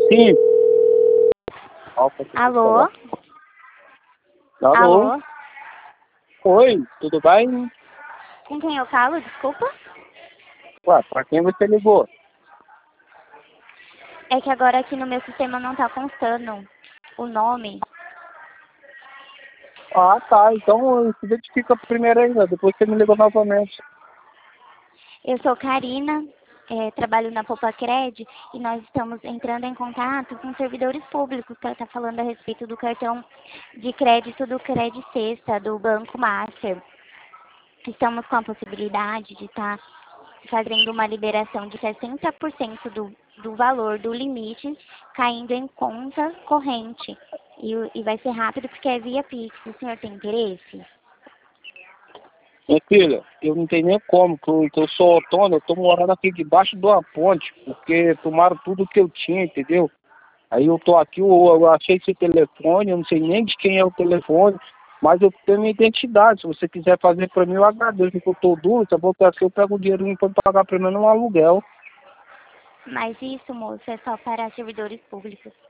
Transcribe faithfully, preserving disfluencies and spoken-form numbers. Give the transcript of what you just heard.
Sim. Alô? Alô? Alô? Oi, tudo bem? Com quem eu falo? Desculpa. Ué, pra quem você ligou? É que agora aqui no meu sistema não tá constando o nome. Ah, tá. Então se identifica primeiro ainda, depois você me ligou novamente. Eu sou Karina, é, trabalho na Popacred e nós estamos entrando em contato com servidores públicos para estar falando a respeito do cartão de crédito do Cred Sexta, do Banco Master. Estamos com a possibilidade de estar fazendo uma liberação de sessenta por cento do, do valor do limite caindo em conta corrente. E, o- e vai ser rápido porque é via Pix. O senhor tem interesse? Minha filha, eu não tenho nem como, que eu, que eu sou autônomo, eu tô morando aqui debaixo de uma ponte, porque tomaram tudo que eu tinha, entendeu? Aí eu tô aqui, eu, eu achei esse telefone, eu não sei nem de quem é o telefone, mas eu tenho minha identidade. Se você quiser fazer pra mim, eu agradeço, porque eu tô duro, tá bom? Porque eu pego o dinheirinho pra pagar pra mim no aluguel. Mas isso, moço, é só para servidores públicos.